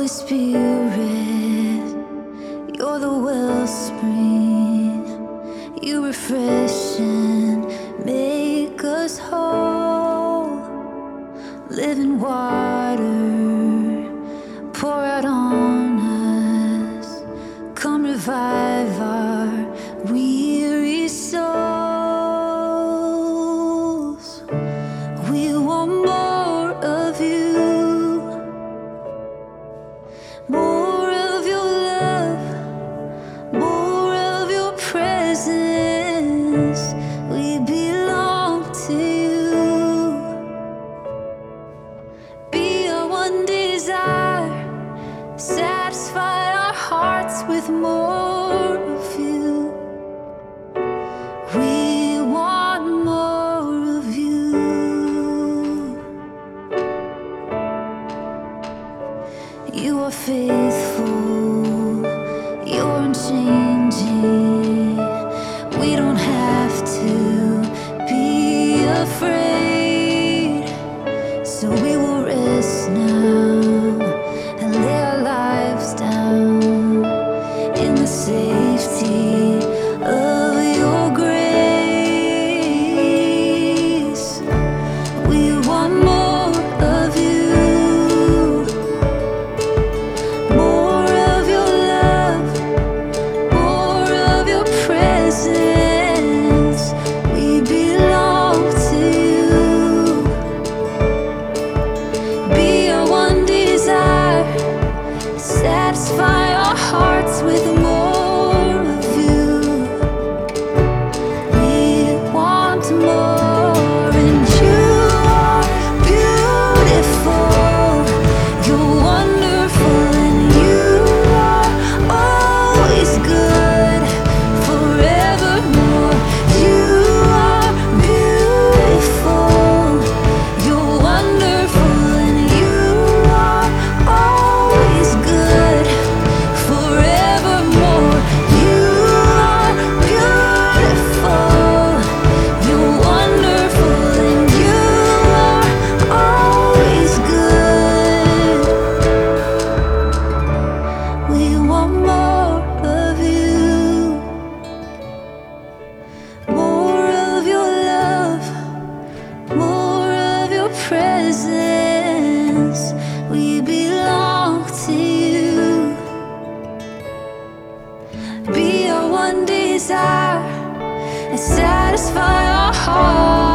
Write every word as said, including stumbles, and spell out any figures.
Holy Spirit, you're the wellspring. You refresh and make us whole. Living water, pour out on us. Come revive our weary souls. We want more of you, more of your love, more of your presence. We belong to you. Be our one desire, satisfy our hearts with more of you. We want more of you. You are faithful, you're unchanging. We don't have to be afraid, so we will rest now and lay our lives down in the safety of your grace. We want more of you, more of your love, more of your presence. We belong to you. Be our one desire, satisfy our hearts with more of you. We want more, and you are beautiful. You're wonderful, and you are always good, forevermore. You are beautiful. You're wonderful, and you are always good, forevermore. You are beautiful. You're wonderful, and you are always good. We want more of you, more of your love, more of your presence. We belong to you. Be our one desire and satisfy our hearts.